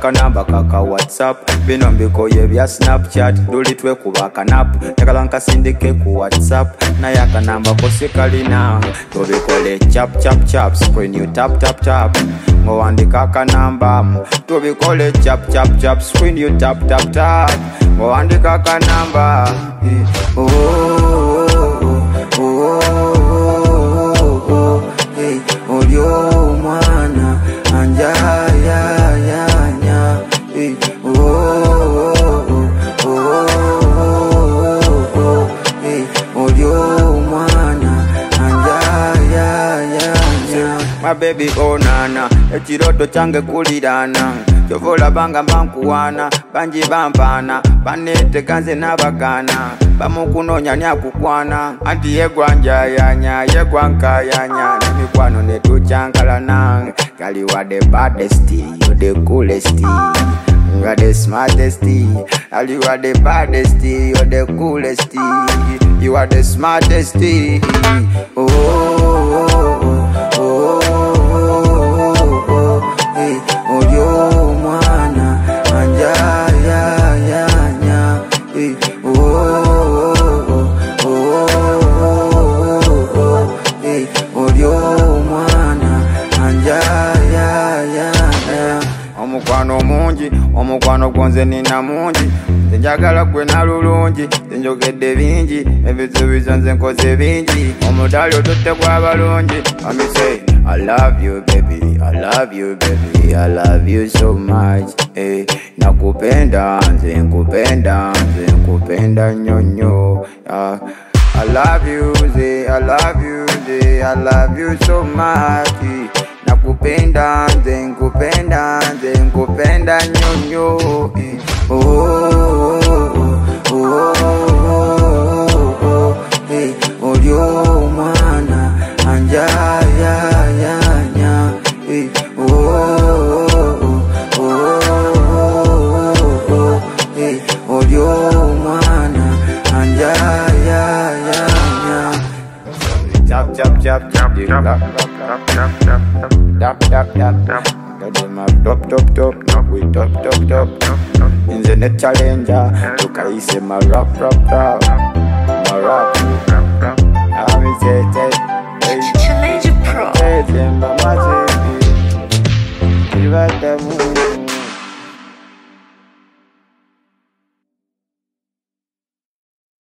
akanamba kaka WhatsApp bino mbikoye bya Snapchat dulitwe kubaka nap yakala nkasindike ku WhatsApp na yakanamba kose kalina tubikole chap chap chap screen you tap tap tap ngo andika akanamba tubikole chap chap chap screen you tap tap tap ngo andika akanamba olyo mwana anja ya nya olyo mwana anja ya nya my baby oh nana echiroto change kulirana chovola banga bankuwana banji bampana banete kanze nabagana bamukunonya nyakukwana anti yegwanja yanya yegwanka yanya nimikwano netuchankalana girl you are the baddest you the coolest you are the smartest girl you are the baddest you are the coolest you are the smartest olyo mwana anja ya nya olyo mwana anja ya omukwano mungi omukwano gonze nina mungi njagala gwe nalulungi njogedde bingi ebizubizo nze nkoze bingi omudali otutte gw'abalungi I say I love you baby I love you baby I love you so much nakupenda nze nkupenda nyonyo I love you ze I love you ze I love you so much nakupenda nze nkupenda nyonyo olyo mwana anja ya nya olyo mwana anja ya nya chap chap chap chap tap top top top no we top top top in the net challenger tukaise ma rap rap rap ma rap I say